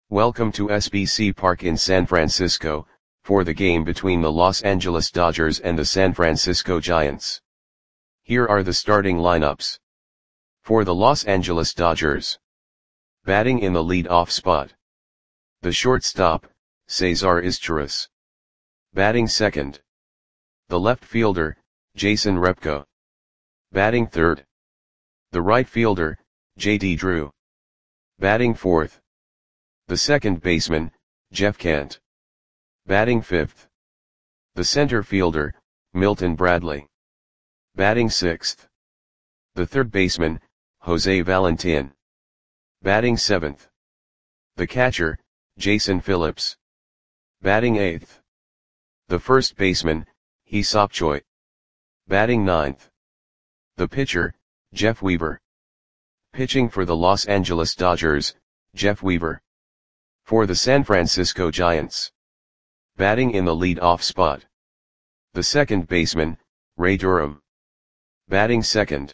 Welcome to SBC Park in San Francisco, for the game between the Los Angeles Dodgers and the San Francisco Giants. Here are the starting lineups. For the Los Angeles Dodgers. Batting in the lead-off spot. The shortstop, Cesar Izturis. Batting second. The left fielder, Jason Repko. Batting third. The right fielder, J.D. Drew. Batting fourth. The second baseman, Jeff Kent. Batting fifth. The center fielder, Milton Bradley. Batting sixth. The third baseman, Jose Valentin. Batting seventh. The catcher, Jason Phillips. Batting eighth. The first baseman, Hee-seop Choi. Batting ninth. The pitcher, Jeff Weaver. Pitching for the Los Angeles Dodgers, Jeff Weaver. For the San Francisco Giants. Batting in the lead-off spot. The second baseman, Ray Durham. Batting second.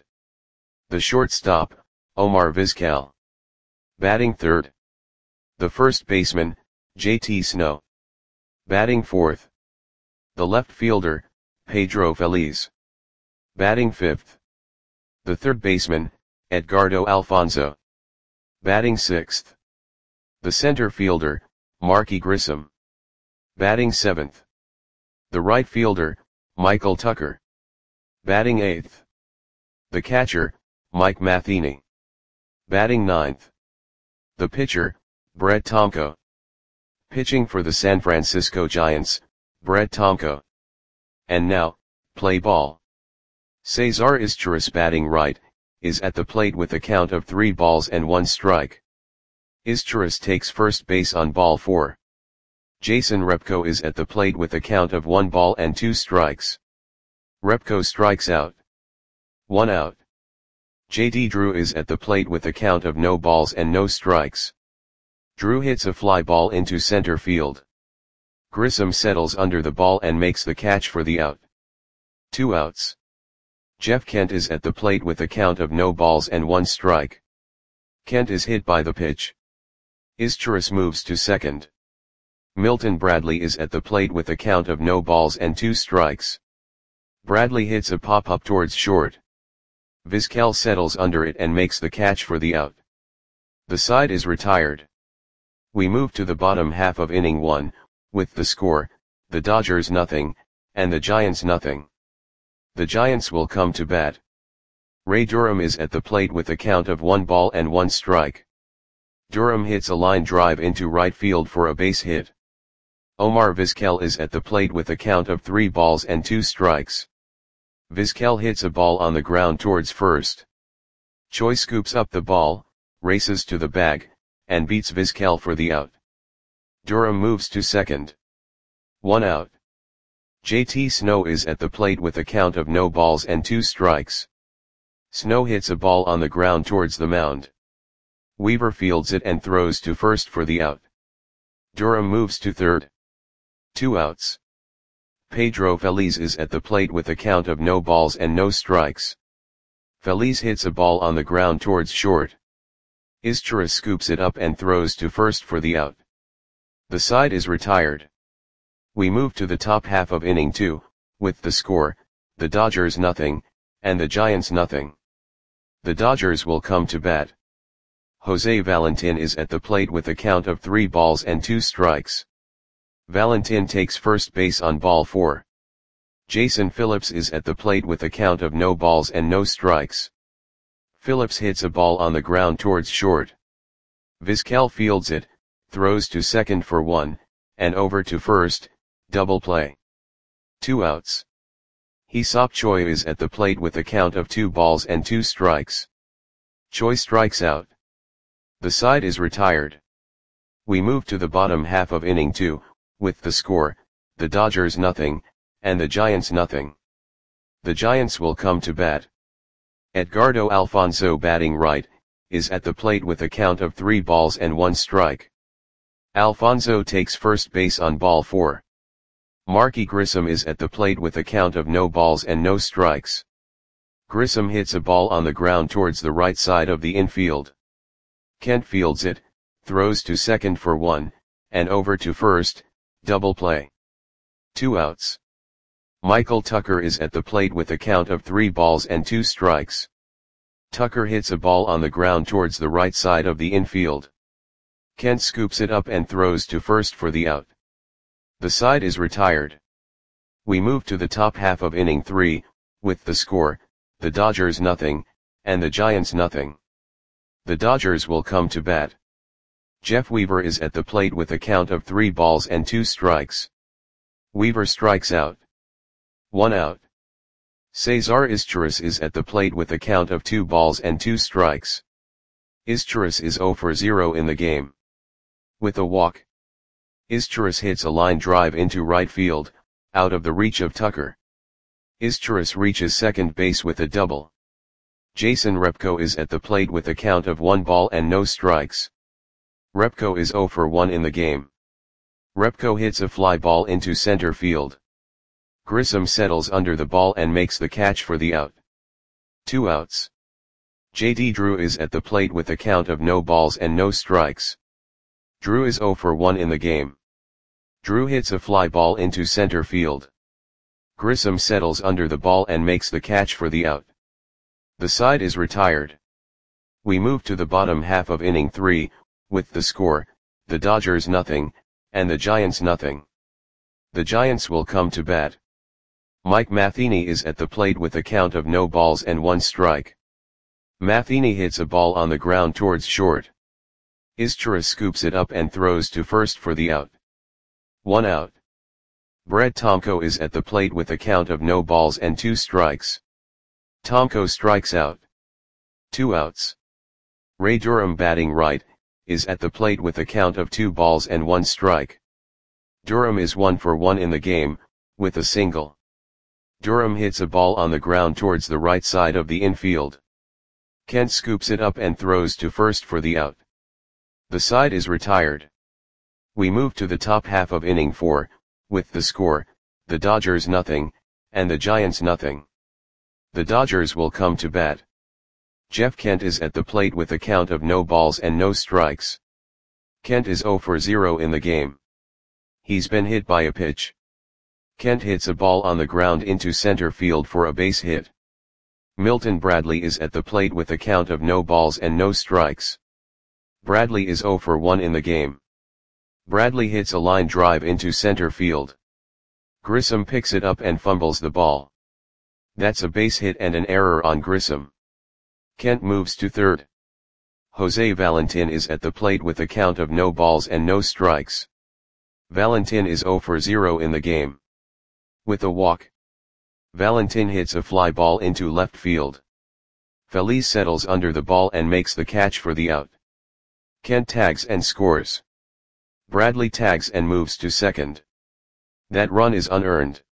The shortstop, Omar Vizquel. Batting third. The first baseman, J.T. Snow. Batting fourth. The left fielder, Pedro Feliz. Batting fifth. The third baseman, Edgardo Alfonzo. Batting sixth. The center fielder, Marky Grissom. Batting seventh. The right fielder, Michael Tucker. Batting eighth. The catcher, Mike Matheny. Batting ninth. The pitcher, Brett Tomko. Pitching for the San Francisco Giants, Brett Tomko. And now, play ball. Cesar Izturis batting right, is at the plate with a count of 3 balls and 1 strike. Izturis takes first base on ball 4. Jason Repko is at the plate with a count of 1 ball and 2 strikes. Repko strikes out. 1 out. J.D. Drew is at the plate with a count of no balls and no strikes. Drew hits a fly ball into center field. Grissom settles under the ball and makes the catch for the out. 2 outs. Jeff Kent is at the plate with a count of no balls and 1 strike. Kent is hit by the pitch. Izturis moves to second. Milton Bradley is at the plate with a count of no balls and 2 strikes. Bradley hits a pop-up towards short. Vizquel settles under it and makes the catch for the out. The side is retired. We move to the bottom half of inning 1, with the score, the Dodgers nothing, and the Giants nothing. The Giants will come to bat. Ray Durham is at the plate with a count of 1 ball and 1 strike. Durham hits a line drive into right field for a base hit. Omar Vizquel is at the plate with a count of 3 balls and 2 strikes. Vizquel hits a ball on the ground towards first. Choi scoops up the ball, races to the bag, and beats Vizquel for the out. Durham moves to second. 1 out. J.T. Snow is at the plate with a count of no balls and 2 strikes. Snow hits a ball on the ground towards the mound. Weaver fields it and throws to first for the out. Durham moves to third. 2 outs. Pedro Feliz is at the plate with a count of no balls and no strikes. Feliz hits a ball on the ground towards short. Izturis scoops it up and throws to first for the out. The side is retired. We move to the top half of inning 2, with the score, the Dodgers nothing, and the Giants nothing. The Dodgers will come to bat. Jose Valentin is at the plate with a count of 3 balls and 2 strikes. Valentin takes first base on ball 4. Jason Phillips is at the plate with a count of no balls and no strikes. Phillips hits a ball on the ground towards short. Vizquel fields it, throws to second for 1, and over to first, double play. 2 outs. Hee-seop Choi is at the plate with a count of 2 balls and 2 strikes. Choi strikes out. The side is retired. We move to the bottom half of inning 2, with the score, the Dodgers nothing, and the Giants nothing. The Giants will come to bat. Edgardo Alfonzo batting right, is at the plate with a count of 3 balls and 1 strike. Alfonzo takes first base on ball 4. Marky Grissom is at the plate with a count of no balls and no strikes. Grissom hits a ball on the ground towards the right side of the infield. Kent fields it, throws to second for 1, and over to first, double play. 2 outs. Michael Tucker is at the plate with a count of 3 balls and 2 strikes. Tucker hits a ball on the ground towards the right side of the infield. Kent scoops it up and throws to first for the out. The side is retired. We move to the top half of inning 3, with the score, the Dodgers nothing, and the Giants nothing. The Dodgers will come to bat. Jeff Weaver is at the plate with a count of 3 balls and 2 strikes. Weaver strikes out. 1 out. Cesar Izturis is at the plate with a count of 2 balls and 2 strikes. Izturis is 0 for 0 in the game. With a walk, Izturis hits a line drive into right field, out of the reach of Tucker. Izturis reaches second base with a double. Jason Repko is at the plate with a count of 1 ball and no strikes. Repko is 0 for 1 in the game. Repko hits a fly ball into center field. Grissom settles under the ball and makes the catch for the out. 2 outs. J.D. Drew is at the plate with a count of no balls and no strikes. Drew is 0 for 1 in the game. Drew hits a fly ball into center field. Grissom settles under the ball and makes the catch for the out. The side is retired. We move to the bottom half of inning 3, with the score, the Dodgers nothing, and the Giants nothing. The Giants will come to bat. Mike Matheny is at the plate with a count of no balls and 1 strike. Matheny hits a ball on the ground towards short. Izturis scoops it up and throws to first for the out. 1 out. Brett Tomko is at the plate with a count of no balls and 2 strikes. Tomko strikes out. 2 outs. Ray Durham, batting right, is at the plate with a count of 2 balls and 1 strike. Durham is 1 for 1 in the game, with a single. Durham hits a ball on the ground towards the right side of the infield. Kent scoops it up and throws to first for the out. The side is retired. We move to the top half of inning 4, with the score, the Dodgers nothing, and the Giants nothing. The Dodgers will come to bat. Jeff Kent is at the plate with a count of no balls and no strikes. Kent is 0 for 0 in the game. He's been hit by a pitch. Kent hits a ball on the ground into center field for a base hit. Milton Bradley is at the plate with a count of no balls and no strikes. Bradley is 0 for 1 in the game. Bradley hits a line drive into center field. Grissom picks it up and fumbles the ball. That's a base hit and an error on Grissom. Kent moves to third. Jose Valentin is at the plate with a count of no balls and no strikes. Valentin is 0 for 0 in the game. With a walk, Valentin hits a fly ball into left field. Feliz settles under the ball and makes the catch for the out. Kent tags and scores. Bradley tags and moves to second. That run is unearned.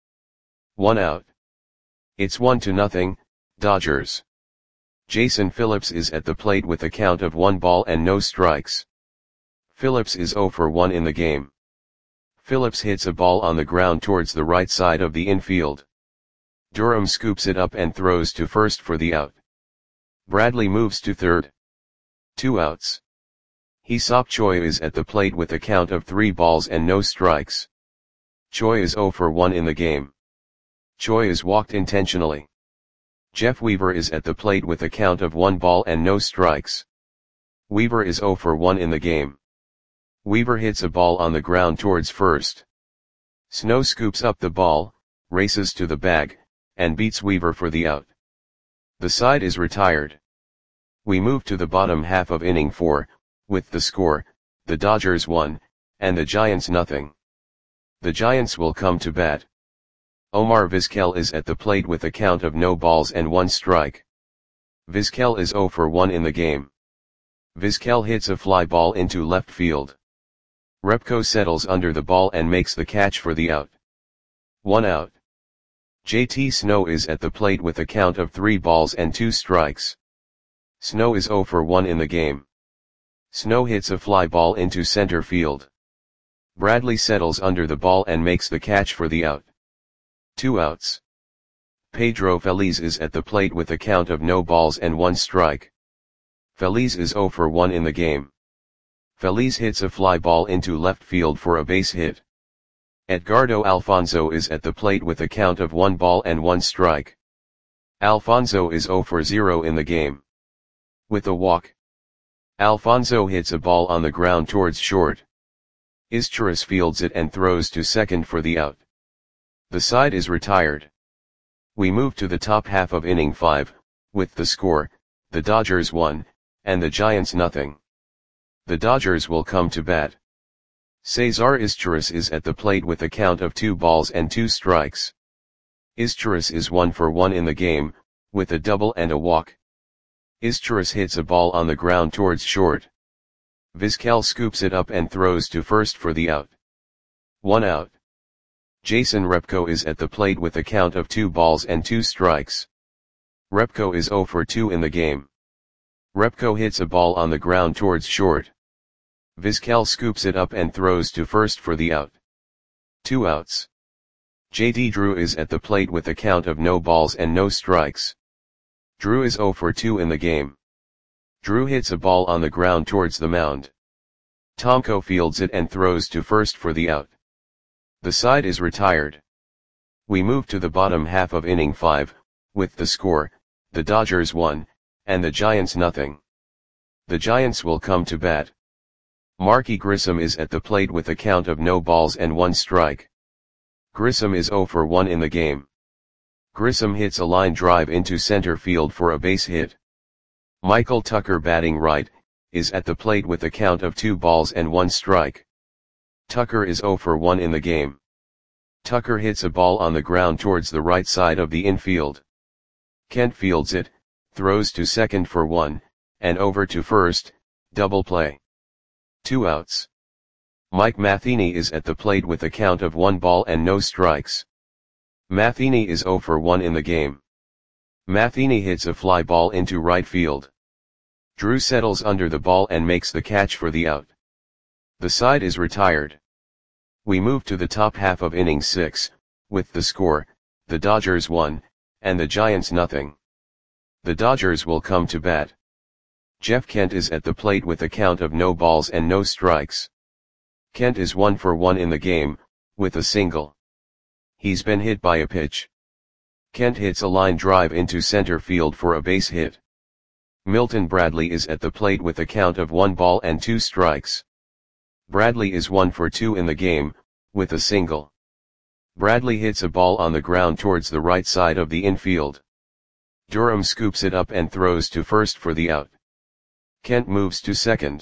1 out. It's 1-0, Dodgers. Jason Phillips is at the plate with a count of 1 ball and no strikes. Phillips is 0 for 1 in the game. Phillips hits a ball on the ground towards the right side of the infield. Durham scoops it up and throws to first for the out. Bradley moves to third. 2 outs. Hee-Seop Choi is at the plate with a count of 3 balls and no strikes. Choi is 0 for 1 in the game. Choi is walked intentionally. Jeff Weaver is at the plate with a count of 1 ball and no strikes. Weaver is 0 for 1 in the game. Weaver hits a ball on the ground towards first. Snow scoops up the ball, races to the bag, and beats Weaver for the out. The side is retired. We move to the bottom half of inning 4, with the score, the Dodgers 1, and the Giants nothing. The Giants will come to bat. Omar Vizquel is at the plate with a count of no balls and 1 strike. Vizquel is 0 for 1 in the game. Vizquel hits a fly ball into left field. Repko settles under the ball and makes the catch for the out. 1 out. JT Snow is at the plate with a count of 3 balls and 2 strikes. Snow is 0 for 1 in the game. Snow hits a fly ball into center field. Bradley settles under the ball and makes the catch for the out. 2 outs. Pedro Feliz is at the plate with a count of no balls and 1 strike. Feliz is 0 for 1 in the game. Feliz hits a fly ball into left field for a base hit. Edgardo Alfonso is at the plate with a count of 1 ball and 1 strike. Alfonso is 0 for 0 in the game. With a walk, Alfonso hits a ball on the ground towards short. Izturis fields it and throws to second for the out. The side is retired. We move to the top half of inning 5, with the score, the Dodgers 1, and the Giants nothing. The Dodgers will come to bat. Cesar Izturis is at the plate with a count of 2 balls and 2 strikes. Izturis is 1 for 1 in the game, with a double and a walk. Izturis hits a ball on the ground towards short. Vizquel scoops it up and throws to first for the out. 1 out. Jason Repko is at the plate with a count of 2 balls and 2 strikes. Repko is 0 for 2 in the game. Repko hits a ball on the ground towards short. Vizquel scoops it up and throws to first for the out. 2 outs. JD Drew is at the plate with a count of no balls and no strikes. Drew is 0 for 2 in the game. Drew hits a ball on the ground towards the mound. Tomko fields it and throws to first for the out. The side is retired. We move to the bottom half of inning 5, with the score, the Dodgers 1, and the Giants nothing. The Giants will come to bat. Marky Grissom is at the plate with a count of no balls and 1 strike. Grissom is 0 for 1 in the game. Grissom hits a line drive into center field for a base hit. Michael Tucker, batting right, is at the plate with a count of 2 balls and 1 strike. Tucker is 0 for 1 in the game. Tucker hits a ball on the ground towards the right side of the infield. Kent fields it, throws to second for 1, and over to first, double play. 2 outs. Mike Matheny is at the plate with a count of 1 ball and no strikes. Matheny is 0 for 1 in the game. Matheny hits a fly ball into right field. Drew settles under the ball and makes the catch for the out. The side is retired. We move to the top half of inning 6, with the score, the Dodgers 1, and the Giants nothing. The Dodgers will come to bat. Jeff Kent is at the plate with a count of no balls and no strikes. Kent is 1 for 1 in the game, with a single. He's been hit by a pitch. Kent hits a line drive into center field for a base hit. Milton Bradley is at the plate with a count of 1 ball and 2 strikes. Bradley is 1 for 2 in the game, with a single. Bradley hits a ball on the ground towards the right side of the infield. Durham scoops it up and throws to first for the out. Kent moves to second.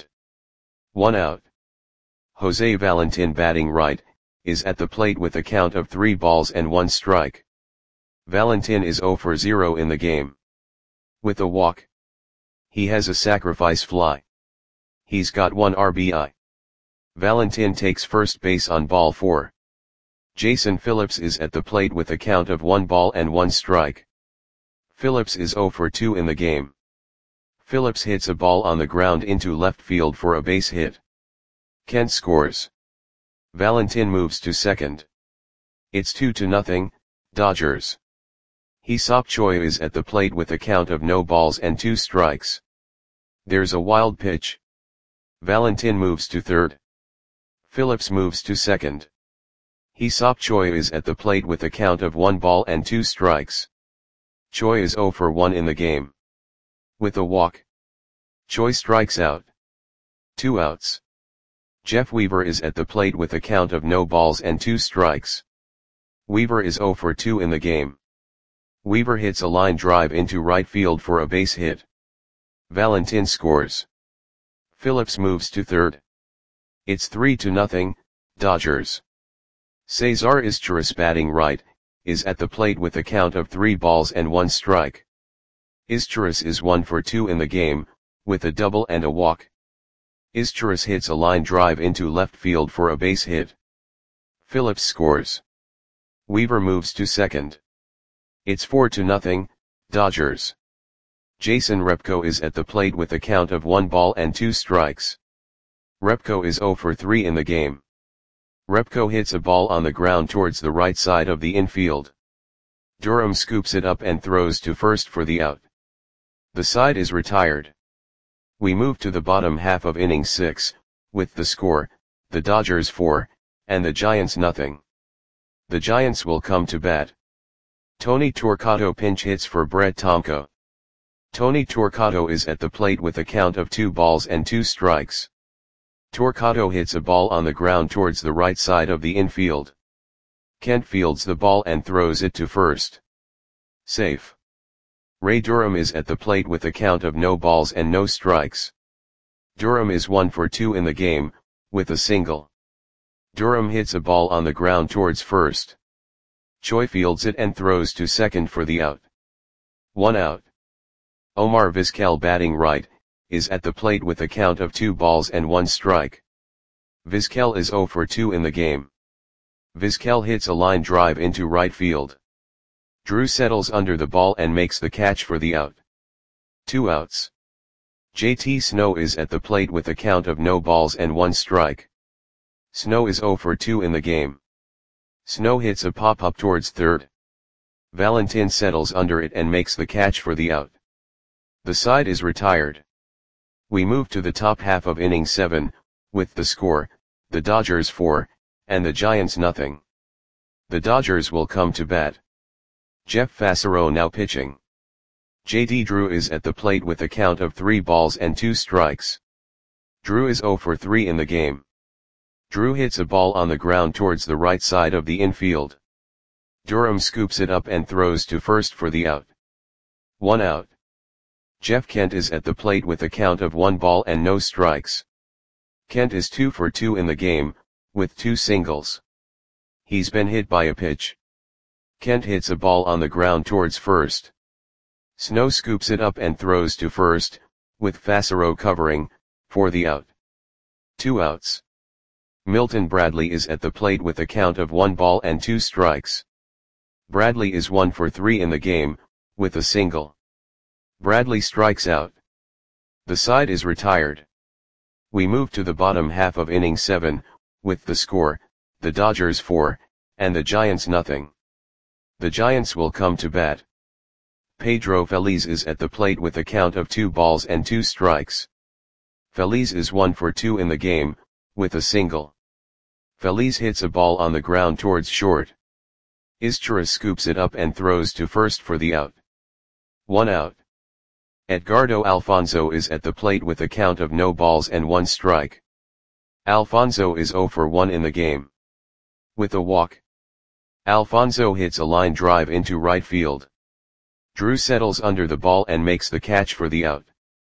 1 out. Jose Valentin, batting right, is at the plate with a count of 3 balls and 1 strike. Valentin is 0 for 0 in the game. With a walk. He has a sacrifice fly. He's got 1 RBI. Valentin takes first base on ball 4. Jason Phillips is at the plate with a count of 1 ball and 1 strike. Phillips is 0 for 2 in the game. Phillips hits a ball on the ground into left field for a base hit. Kent scores. Valentin moves to second. It's 2-0, Dodgers. Hee-Seop Choi is at the plate with a count of no balls and 2 strikes. There's a wild pitch. Valentin moves to third. Phillips moves to second. Hee-Seop Choi is at the plate with a count of 1 ball and 2 strikes. Choi is 0 for 1 in the game. With a walk. Choi strikes out. 2 outs. Jeff Weaver is at the plate with a count of no balls and 2 strikes. Weaver is 0 for 2 in the game. Weaver hits a line drive into right field for a base hit. Valentin scores. Phillips moves to third. It's 3-0, Dodgers. Cesar Izturis, batting right, is at the plate with a count of 3 balls and 1 strike. Izturis is 1 for 2 in the game, with a double and a walk. Izturis hits a line drive into left field for a base hit. Phillips scores. Weaver moves to second. It's 4-0, Dodgers. Jason Repko is at the plate with a count of 1 ball and 2 strikes. Repko is 0 for 3 in the game. Repko hits a ball on the ground towards the right side of the infield. Durham scoops it up and throws to first for the out. The side is retired. We move to the bottom half of inning 6, with the score, the Dodgers 4, and the Giants nothing. The Giants will come to bat. Tony Torquato pinch hits for Brett Tomko. Tony Torquato is at the plate with a count of 2 balls and 2 strikes. Torquato hits a ball on the ground towards the right side of the infield. Kent fields the ball and throws it to first. Safe. Ray Durham is at the plate with a count of no balls and no strikes. Durham is 1 for 2 in the game, with a single. Durham hits a ball on the ground towards first. Choi fields it and throws to second for the out. 1 out. Omar Vizquel, batting right, is at the plate with a count of 2 balls and 1 strike. Vizquel is 0 for 2 in the game. Vizquel hits a line drive into right field. Drew settles under the ball and makes the catch for the out. 2 outs. JT Snow is at the plate with a count of no balls and 1 strike. Snow is 0 for 2 in the game. Snow hits a pop-up towards third. Valentin settles under it and makes the catch for the out. The side is retired. We move to the top half of inning 7, with the score, the Dodgers 4, and the Giants nothing. The Dodgers will come to bat. Jeff Fassero now pitching. JD Drew is at the plate with a count of 3 balls and 2 strikes. Drew is 0 for 3 in the game. Drew hits a ball on the ground towards the right side of the infield. Durham scoops it up and throws to first for the out. 1 out. Jeff Kent is at the plate with a count of 1 ball and no strikes. Kent is 2 for 2 in the game, with 2 singles. He's been hit by a pitch. Kent hits a ball on the ground towards first. Snow scoops it up and throws to first, with Fassero covering, for the out. 2 outs. Milton Bradley is at the plate with a count of 1 ball and 2 strikes. Bradley is 1 for 3 in the game, with a single. Bradley strikes out. The side is retired. We move to the bottom half of inning 7, with the score, the Dodgers 4, and the Giants nothing. The Giants will come to bat. Pedro Feliz is at the plate with a count of 2 balls and 2 strikes. Feliz is 1 for 2 in the game, with a single. Feliz hits a ball on the ground towards short. Izturis scoops it up and throws to first for the out. 1 out. Edgardo Alfonzo is at the plate with a count of no balls and 1 strike. Alfonzo is 0 for 1 in the game. With a walk. Alfonzo hits a line drive into right field. Drew settles under the ball and makes the catch for the out.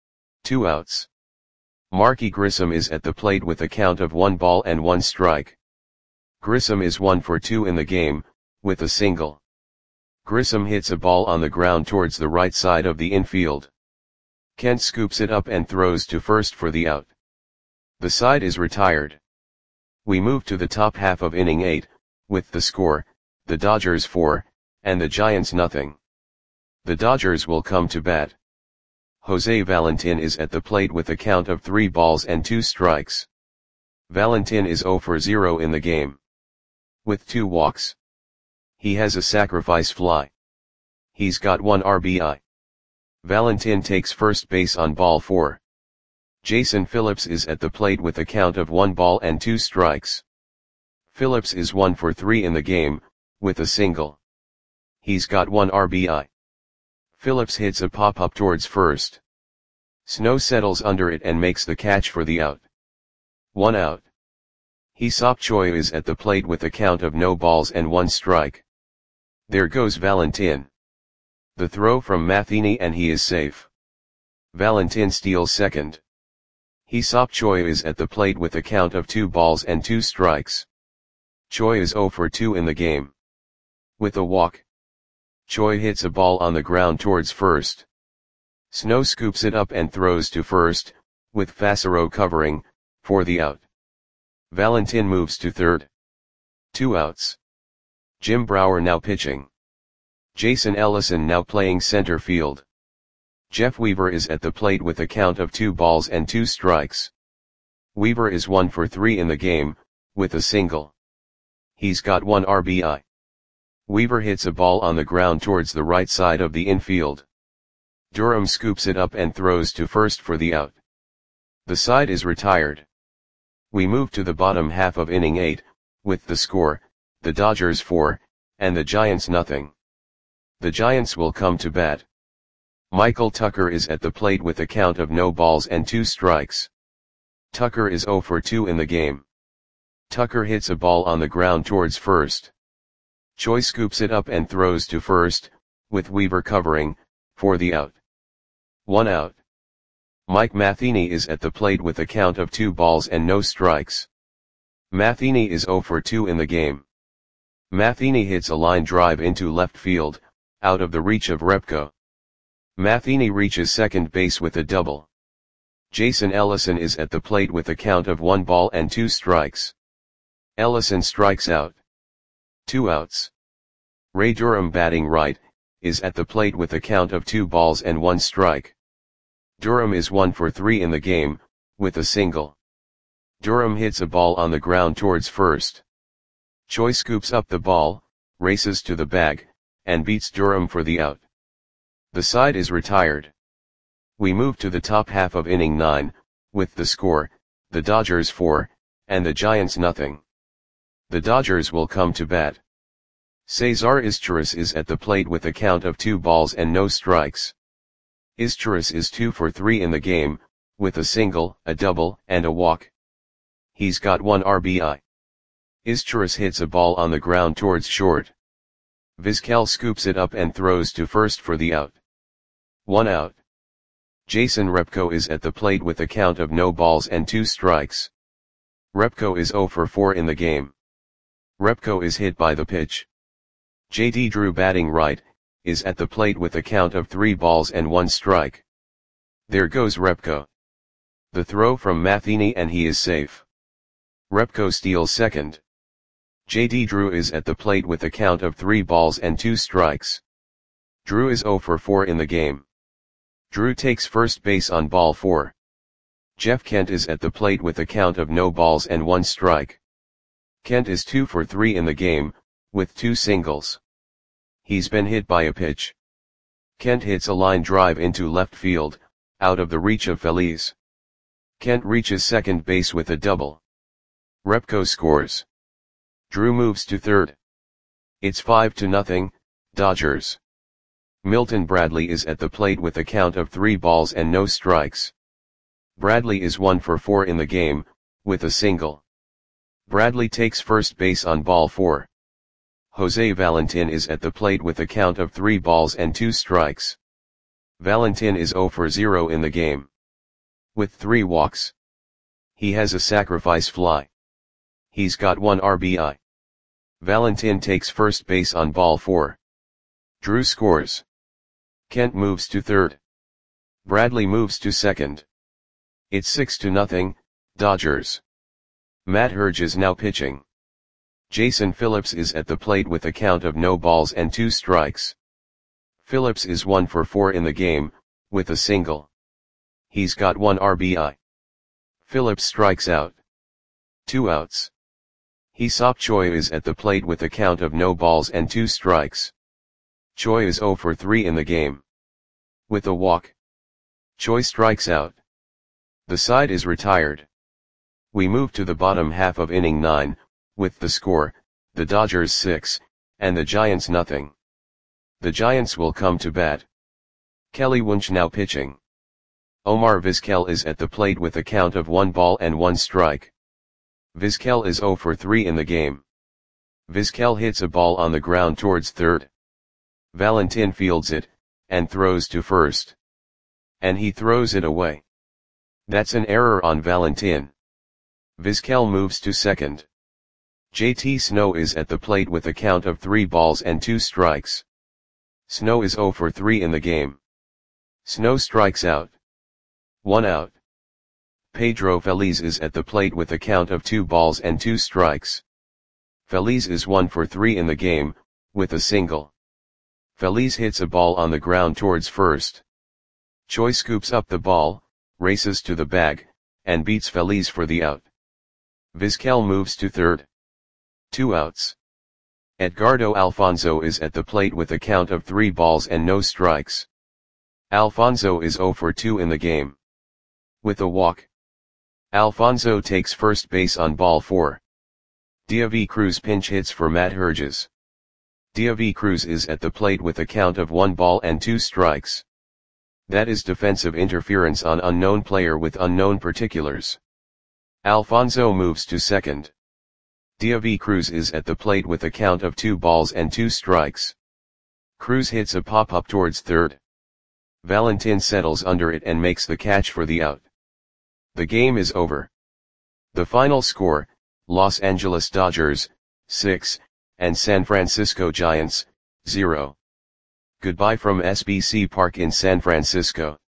2 outs. Marky Grissom is at the plate with a count of 1 ball and 1 strike. Grissom is 1 for 2 in the game, with a single. Grissom hits a ball on the ground towards the right side of the infield. Kent scoops it up and throws to first for the out. The side is retired. We move to the top half of inning 8, with the score, the Dodgers 4, and the Giants nothing. The Dodgers will come to bat. Jose Valentin is at the plate with a count of 3 balls and 2 strikes. Valentin is 0 for 0 in the game. With 2 walks. He has a sacrifice fly. He's got 1 RBI. Valentin takes first base on ball 4. Jason Phillips is at the plate with a count of 1 ball and 2 strikes. Phillips is 1 for 3 in the game, with a single. He's got 1 RBI. Phillips hits a pop-up towards first. Snow settles under it and makes the catch for the out. 1 out. Hee-Seop Choi is at the plate with a count of no balls and 1 strike. There goes Valentin. The throw from Matheny and he is safe. Valentin steals second. Hee-Seop Choi is at the plate with a count of 2 balls and 2 strikes. Choi is 0 for 2 in the game. With a walk. Choi hits a ball on the ground towards first. Snow scoops it up and throws to first, with Fassero covering, for the out. Valentin moves to third. 2 outs. Jim Brower now pitching. Jason Ellison now playing center field. Jeff Weaver is at the plate with a count of 2 balls and 2 strikes. Weaver is 1 for 3 in the game, with a single. He's got 1 RBI. Weaver hits a ball on the ground towards the right side of the infield. Durham scoops it up and throws to first for the out. The side is retired. We move to the bottom half of inning 8, with the score, the Dodgers 4, and the Giants nothing. The Giants will come to bat. Michael Tucker is at the plate with a count of no balls and 2 strikes. Tucker is 0 for 2 in the game. Tucker hits a ball on the ground towards first. Choi scoops it up and throws to first, with Weaver covering, for the out. 1 out. Mike Matheny is at the plate with a count of 2 balls and no strikes. Matheny is 0 for 2 in the game. Matheny hits a line drive into left field, out of the reach of Repko. Matheny reaches second base with a double. Jason Ellison is at the plate with a count of 1 ball and 2 strikes. Ellison strikes out. 2 outs. Ray Durham, batting right, is at the plate with a count of 2 balls and 1 strike. Durham is 1 for 3 in the game, with a single. Durham hits a ball on the ground towards first. Choi scoops up the ball, races to the bag, and beats Durham for the out. The side is retired. We move to the top half of inning 9, with the score, the Dodgers 4, and the Giants nothing. The Dodgers will come to bat. Cesar Izturis is at the plate with a count of 2 balls and no strikes. Izturis is 2 for 3 in the game, with a single, a double, and a walk. He's got 1 RBI. Izturis hits a ball on the ground towards short. Vizquel scoops it up and throws to first for the out. 1 out. Jason Repko is at the plate with a count of no balls and 2 strikes. Repko is 0 for 4 in the game. Repko is hit by the pitch. J.D. Drew, batting right, is at the plate with a count of 3 balls and 1 strike. There goes Repko. The throw from Matheny and he is safe. Repko steals second. J.D. Drew is at the plate with a count of 3 balls and 2 strikes. Drew is 0 for 4 in the game. Drew takes first base on ball 4. Jeff Kent is at the plate with a count of no balls and 1 strike. Kent is 2 for 3 in the game, with 2 singles. He's been hit by a pitch. Kent hits a line drive into left field, out of the reach of Feliz. Kent reaches second base with a double. Repko scores. Drew moves to third. It's 5-0, Dodgers. Milton Bradley is at the plate with a count of 3 balls and no strikes. Bradley is 1 for 4 in the game, with a single. Bradley takes first base on ball 4. Jose Valentin is at the plate with a count of 3 balls and 2 strikes. Valentin is 0 for 0 in the game. With 3 walks. He has a sacrifice fly. He's got 1 RBI. Valentin takes first base on ball 4. Drew scores. Kent moves to third. Bradley moves to second. It's 6-0, Dodgers. Matt Herge is now pitching. Jason Phillips is at the plate with a count of no balls and 2 strikes. Phillips is 1 for 4 in the game, with a single. He's got 1 RBI. Phillips strikes out. 2 outs. Hee-Seop Choi is at the plate with a count of no balls and 2 strikes. Choi is 0 for 3 in the game. With a walk. Choi strikes out. The side is retired. We move to the bottom half of inning 9, with the score, the Dodgers 6, and the Giants nothing. The Giants will come to bat. Kelly Wunsch now pitching. Omar Vizquel is at the plate with a count of 1 ball and 1 strike. Vizquel is 0 for 3 in the game. Vizquel hits a ball on the ground towards third. Valentin fields it, and throws to first. And he throws it away. That's an error on Valentin. Vizquel moves to second. JT Snow is at the plate with a count of 3 balls and 2 strikes. Snow is 0 for 3 in the game. Snow strikes out. 1 out. Pedro Feliz is at the plate with a count of 2 balls and 2 strikes. Feliz is 1 for 3 in the game, with a single. Feliz hits a ball on the ground towards first. Choi scoops up the ball, races to the bag, and beats Feliz for the out. Vizquel moves to third. 2 outs. Edgardo Alfonzo is at the plate with a count of 3 balls and no strikes. Alfonzo is 0 for 2 in the game. With a walk. Alfonso takes first base on ball 4. Deivi Cruz pinch hits for Matt Herges. Deivi Cruz is at the plate with a count of 1 ball and 2 strikes. That is defensive interference on unknown player with unknown particulars. Alfonso moves to second. Deivi Cruz is at the plate with a count of 2 balls and 2 strikes. Cruz hits a pop-up towards third. Valentin settles under it and makes the catch for the out. The game is over. The final score, Los Angeles Dodgers, 6, and San Francisco Giants, 0. Goodbye from SBC Park in San Francisco.